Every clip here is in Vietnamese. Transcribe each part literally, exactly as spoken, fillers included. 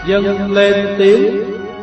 Dâng lên tiếng.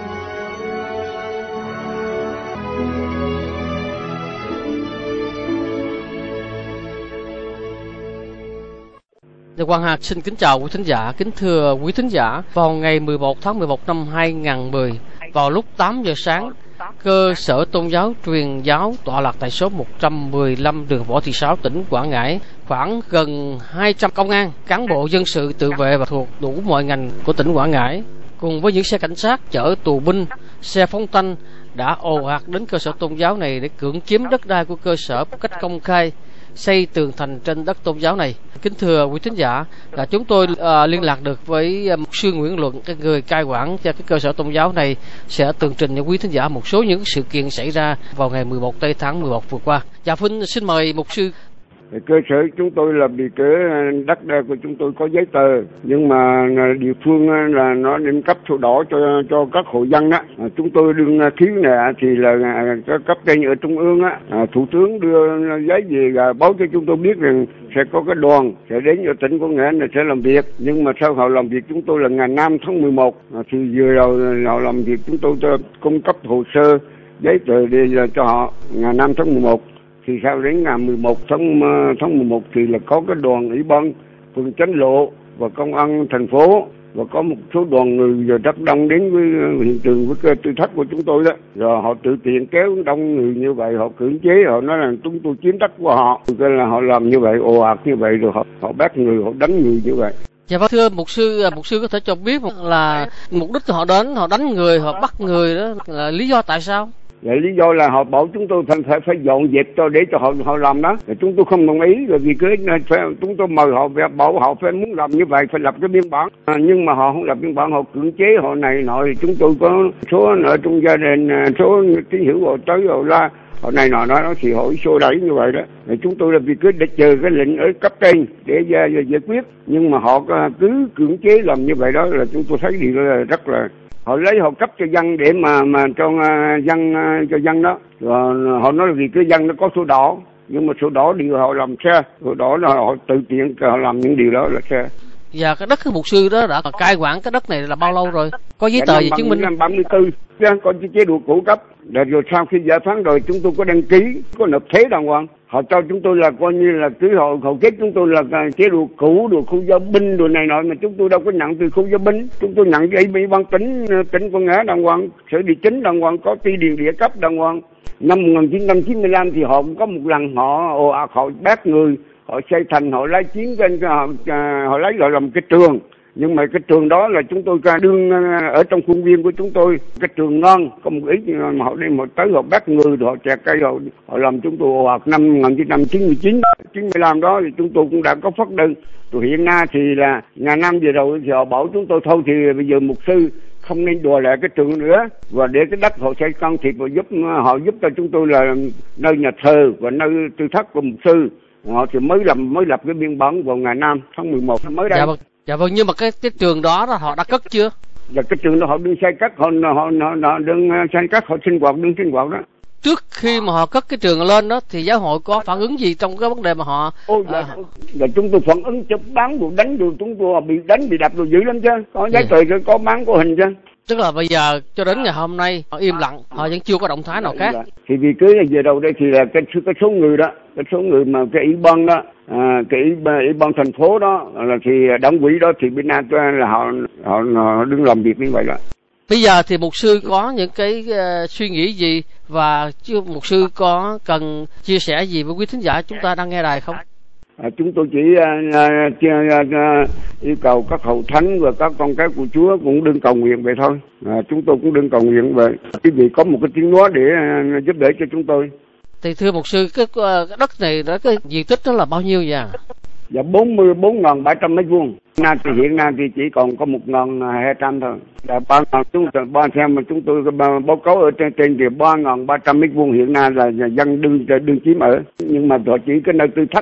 Quang Hạc xin kính chào quý thính giả. Kính thưa quý thính giả, vào ngày mười một tháng mười một năm hai nghìn không trăm mười, vào lúc tám giờ sáng, cơ sở tôn giáo truyền giáo tọa lạc tại số một trăm mười lăm đường Võ Thị Sáu, tỉnh Quảng Ngãi, khoảng gần hai trăm công an, cán bộ dân sự tự vệ và thuộc đủ mọi ngành của tỉnh Quảng Ngãi, cùng với những xe cảnh sát chở tù binh, xe phóng thanh đã ồ ạt đến cơ sở tôn giáo này để cưỡng chiếm đất đai của cơ sở một cách công khai, xây tường thành trên đất tôn giáo này. Kính thưa quý thính giả, là chúng tôi uh, liên lạc được với uh, mục sư Nguyễn Luận, cái người cai quản cho cái cơ sở tôn giáo này, sẽ tường trình cho quý thính giả một số những sự kiện xảy ra vào ngày mười một tây tháng mười một vừa qua. Dạ Vinh xin mời mục sư. Cơ sở chúng tôi là bị cái đất đai của chúng tôi có giấy tờ, nhưng mà địa phương là nó nên cấp sổ đỏ cho cho các hộ dân á. Chúng tôi đương thiếu nè thì là cấp trên ở trung ương á, thủ tướng đưa giấy về báo cho chúng tôi biết rằng sẽ có cái đoàn sẽ đến ở tỉnh Quảng Ngãi này sẽ làm việc, nhưng mà sau họ làm việc chúng tôi là ngày năm tháng mười một thì vừa rồi họ làm việc chúng tôi cho cung cấp hồ sơ giấy tờ để cho họ ngày năm tháng mười một. Thì sau đến ngày mười một tháng mười một thì là có cái đoàn ủy ban phường Chánh Lộ và công an thành phố và có một số đoàn người giờ rất đông đến với hiện trường với cái tư thất của chúng tôi đó, rồi họ tự tiện kéo đông người như vậy, họ cưỡng chế, họ nói là chúng tôi chiếm đất của họ, cái là họ làm như vậy ồ ạt như vậy, rồi họ họ bắt người, họ đánh người như vậy. Dạ vâng, thưa mục sư, mục sư có thể cho biết là mục đích họ đến, họ đánh người, họ bắt người đó là lý do tại sao? Vậy lý do là họ bảo chúng tôi phải phải, phải dọn dẹp cho để cho họ họ làm đó. Rồi chúng tôi không đồng ý, rồi vì cái phải chúng tôi mời họ về bảo họ phải muốn làm như vậy phải lập cái biên bản, à, nhưng mà họ không lập biên bản, họ cưỡng chế họ này nọ. Thì chúng tôi có số ở trong gia đình, số tín hữu họ tới họ la họ này nọ nó thì họ xô đẩy như vậy đó. Rồi chúng tôi là vì cứ để chờ cái lệnh ở cấp trên để giải quyết, nhưng mà họ cứ cưỡng chế làm như vậy đó là chúng tôi thấy điều là rất là họ lấy họ cấp cho dân để mà mà cho uh, dân uh, cho dân đó, rồi họ nói là vì cái dân nó có sổ đỏ, nhưng mà sổ đỏ điều họ làm xe, sổ đỏ là họ tự tiện họ làm những điều đó là xe. Và cái đất của mục sư đó đã cai quản cái đất này là bao lâu rồi? Có giấy tờ gì chứng minh? Năm ba mươi tư, có chế độ cũ cấp. Rồi sau khi giải phán rồi chúng tôi có đăng ký, có nộp thuế đàng hoàng. Họ cho chúng tôi là coi như là cứ họ họ kết chúng tôi là chế độ cũ, đồ khu giao binh, đồ này nọ, mà chúng tôi đâu có nhận từ khu giao binh, chúng tôi nhận cái ủy ban tỉnh tỉnh Quảng Ngãi đàng hoàng, sở địa chính đàng hoàng, có ty điền địa cấp đàng hoàng. Năm một nghìn chín trăm chín mươi lăm thì họ cũng có một lần họ ồ ạt họ bắt người, họ xây thành, họ lấy chiến trên họ, họ lấy lại làm cái trường. Nhưng mà cái trường đó là chúng tôi đương ở trong khuôn viên của chúng tôi, cái trường ngon, có một ít mà họ đi một tới họ bắt người, họ chặt cây, họ, họ làm chúng tôi ồ ạt. Năm một nghìn chín trăm chín mươi chín, chín mươi lăm đó thì chúng tôi cũng đã có phát đơn. Rồi hiện nay thì là ngày năm vừa rồi thì họ bảo chúng tôi thôi thì bây giờ mục sư không nên đùa lại cái trường nữa, và để cái đất họ sẽ can thiệp và giúp họ giúp cho chúng tôi là nơi nhà thờ và nơi tư thất của mục sư. Họ thì mới làm mới lập cái biên bản vào ngày năm tháng mười một mới đây. Dạ vâng. Dạ vâng, nhưng mà cái cái trường đó là họ đã cất chưa? Dạ cái trường đó họ đương xây cất, họ họ họ, họ đương xây cất, họ sinh hoạt đương sinh hoạt đó. Trước khi mà họ cất cái trường lên đó thì giáo hội có phản ứng gì trong cái vấn đề mà họ? Ôi dạ, à... dạ chúng tôi phản ứng cho bán đồ đánh đồ, chúng tôi bị đánh bị đập đồ dữ lắm chứ, có giấy tờ yeah. Có bán có hình chứ. Tức là bây giờ cho đến ngày hôm nay họ im lặng, họ vẫn chưa có động thái nào khác. Dạ. Thì vì cứ về đầu đây thì là cái, cái số người đó, cái số người mà cái ủy ban đó, à, cái ủy, ủy ban thành phố đó là thì đảng quỹ đó thì bên Nam là họ họ, họ đứng làm việc như vậy đó. Bây giờ thì mục sư có những cái uh, suy nghĩ gì và chưa mục sư có cần chia sẻ gì với quý thính giả chúng ta đang nghe đài không? À, chúng tôi chỉ uh, uh, uh, yêu cầu các hậu thánh và các con cái của Chúa cũng đừng cầu nguyện vậy thôi. À, chúng tôi cũng đừng cầu nguyện vậy. Quý vị có một cái tiếng nói để uh, giúp đỡ cho chúng tôi. Thì thưa mục sư, cái, cái đất này đó, cái diện tích đó là bao nhiêu vậy? Dạ bốn mươi bốn nghìn bảy trăm mét vuông. Nay thì hiện nay thì chỉ còn có một nghìn hai trăm thôi. Dạ ba nghìn chúng tôi ba xem mà chúng tôi báo cáo ở trên trên thì ba nghìn ba trăm mét vuông hiện nay là dân đương đương chiếm ở, nhưng mà họ chỉ cái nơi tư thất đó.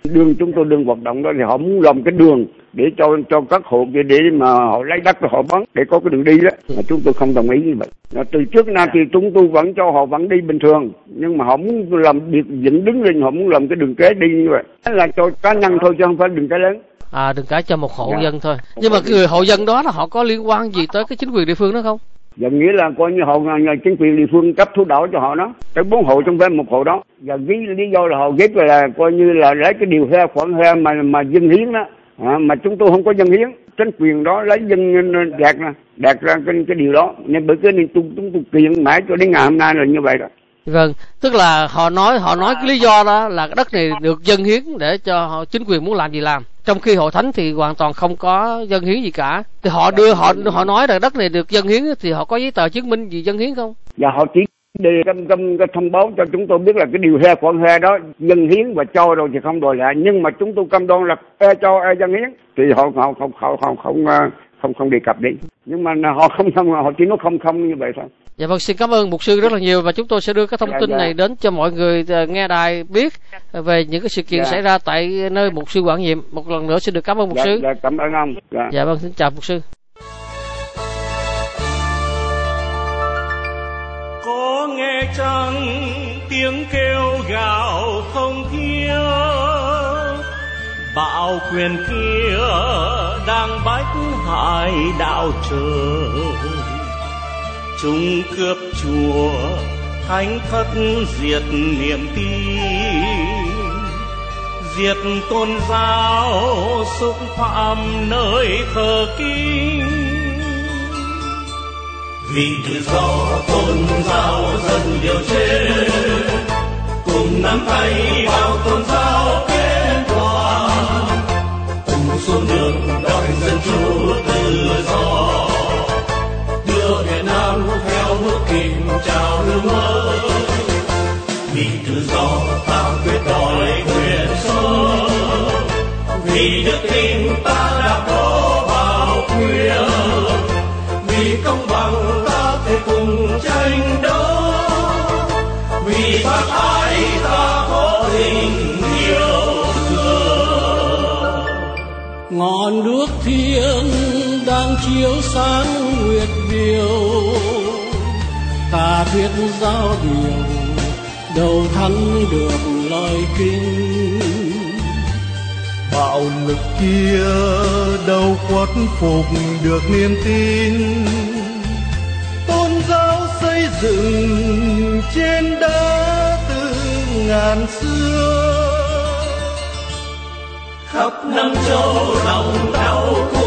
Đường chúng tôi đường hoạt động đó thì họ muốn làm cái đường để cho cho các hộ kia để mà họ lấy đất họ bán để có cái đường đi đó, mà chúng tôi không đồng ý như vậy. Từ trước nay thì chúng tôi vẫn cho họ vẫn đi bình thường, nhưng mà họ muốn làm việc dựng đứng lên, họ muốn làm cái đường kế đi như vậy, đó là cho cá nhân thôi chứ không phải đường kế lớn. À, đừng cả cho một hộ Dạ. dân thôi. Nhưng mà cái người hộ dân đó là họ có liên quan gì tới cái chính quyền địa phương đó không? Dạ, nghĩa là coi như họ nhà chính quyền địa phương cấp thuốc đỏ cho họ đó, tới bốn hộ trong phải một hộ đó. Và lý lý do là họ ghép là coi như là lấy cái điều hai khoản hai mà mà dân hiến đó, à, mà chúng tôi không có dân hiến, chính quyền đó lấy dân đạt ra đạt ra cái cái điều đó, nên bởi cái nên chúng chúng tôi kiện mãi cho đến ngày hôm nay là như vậy đó. Vâng, tức là họ nói họ nói cái lý do đó là cái đất này được dân hiến để cho họ, chính quyền muốn làm gì làm. Trong khi hội thánh thì hoàn toàn không có dân hiến gì cả. Thì họ đưa họ họ nói là đất này được dân hiến thì họ có giấy tờ chứng minh gì dân hiến không? Và họ chỉ đề trong trong cái thông báo cho chúng tôi biết là cái điều hai khoản hai đó dân hiến và cho rồi thì không đòi lại, nhưng mà chúng tôi cam đoan là ai cho ai dân hiến thì họ họ không họ không không không không đề cập đến, nhưng mà họ không không họ chỉ nói không không như vậy thôi. Dạ vâng, xin cảm ơn mục sư rất là nhiều, và chúng tôi sẽ đưa cái thông dạ, tin dạ. này đến cho mọi người nghe đài biết về những cái sự kiện dạ. xảy ra tại nơi mục sư quản nhiệm. Một lần nữa xin được cảm ơn mục dạ, sư. Dạ, cảm ơn ông. Dạ. Dạ vâng, xin chào mục sư. Có nghe chăng tiếng kêu gào không thiếu, bạo quyền kia đang bách hại đạo trời. Chúng cướp chùa thánh thất, diệt niềm tin, diệt tôn giáo, xúc phạm nơi thờ kính. Vì tự do tôn giáo dân liều chết, cùng nắm tay bao tôn giáo kết đoàn, cùng xuống đường đòi dân chủ tự do, đưa Việt Nam theo bước kìm chào hướng mới. Vì tự do ta quyết đòi quyền sống, vì đức tin ta đã có bảo quyền, vì công bằng ta thể cùng tranh đấu, vì bác ái ta có tình yêu thương. Ngọn đuốc thiêng đang chiếu sáng nguyệt diệu, ta thuyết giao điều đầu thắng được lời kinh. Bạo lực kia đâu khuất phục được niềm tin, tôn giáo xây dựng trên đá từ ngàn xưa. Khắp năm châu lòng đau